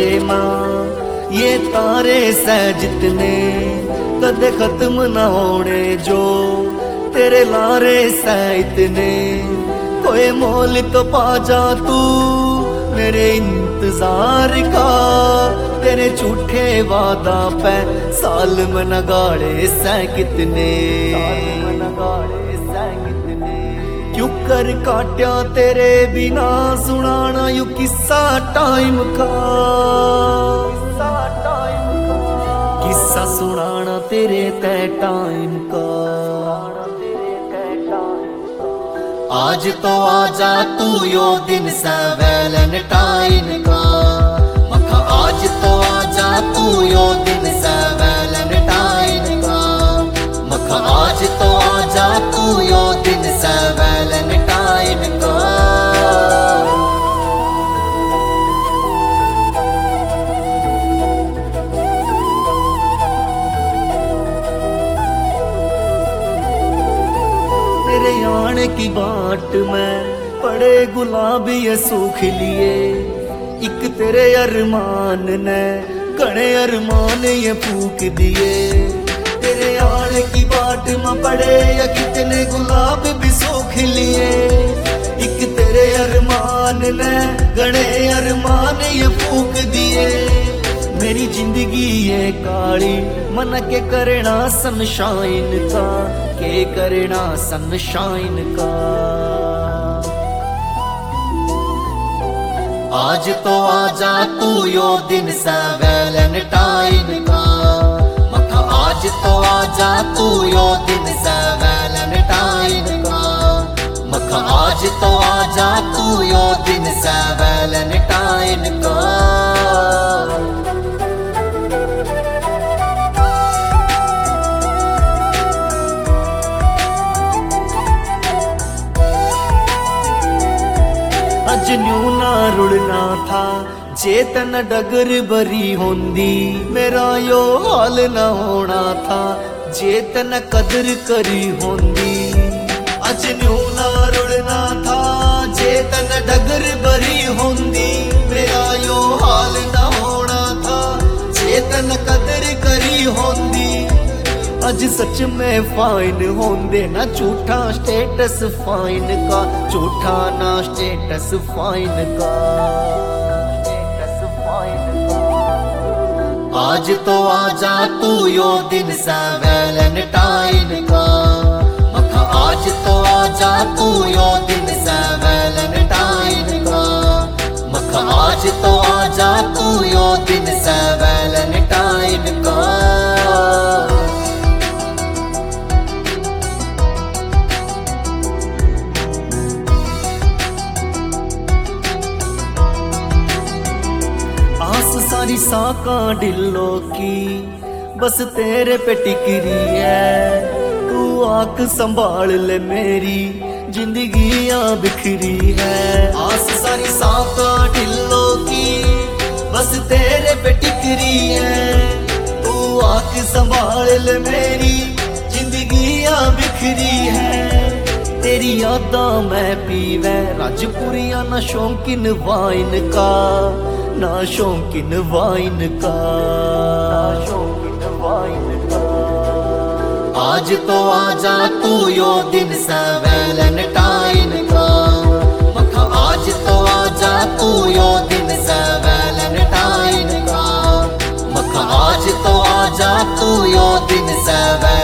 माँ ये तारे से जितने कदे खत्म ना होने जो तेरे लारे से इतने कोई मोल तो पा जा तू मेरे इंतजार का तेरे झूठे वादा पे साल में नगाड़े से कितने क्यों कर काट्या तेरे बिना सुनाना यू किस्सा टाइम का किस्सा सुनाना तेरे तय टाइम का आज तो आजा तू यो दिन सा वैलेंटाइन का मखा आज तो आजा तू यो दिन सा वैलेंटाइन का मखा आज तो आजा तू यो दिन सा वैलेंटाइन का तेरे आने की बाट में पड़े गुलाब ये सूख लिए एक तेरे अरमान ने घने अरमान ये फूक दिए तेरे आने की बाट में पड़े या कितने गुलाब भी सूख लिए एक तेरे अरमान ने घने अरमान ये फूक दिए मेरी जिंदगी ये काली मन के करना सनशाइन का के करना सनशाइन का आज तो आजा तू यो दिन सा वैलेंटाइन का मखा आज तो आजा तू यो दिन सा वैलेंटाइन का मखा आज तो आजा तू यो दिन सा वैलेंटाइन का न्यू ना रुड़ना था चेतन डगर भरी होंदी मेरा यो हाल न होना था चेतन कदर करी होंदी अज न्यू ना रुड़ना था चेतन डगर भरी होंदी मेरा यो हाल न होना था चेतन कदर करी होंदी अज सच में फाइन होंदे ना झूठा स्टेटस फाइन का झूठा ना स्टेटस फाइन का आज तो आजा तू यो दिन सा वैलेंटाइन का मखा आज तो आजा तू यो दिन सा वैलेंटाइन का मखा आज तो आजा तू यो दिन सा वैलेंटाइन का सारी साका डिल्लो की बस तेरे पे टिकरी है तू आंख संभाल ले मेरी जिंदगी बिखरी है आस सारी साका डिल्लो की बस तेरे पे टिकरी है तू आंख संभाल ले मेरी जिंदगी बिखरी है तेरी यादा मैं पीवे राजपुरिया ना शौकीन वाइन का ना शौकीन वाइन का आज तो आजा तू यो दिन सा वैलेंटाइन का मखा आज तो आजा तू यो दिन सा वैलेंटाइन का मखा आज तो आजा तू यो दिन सा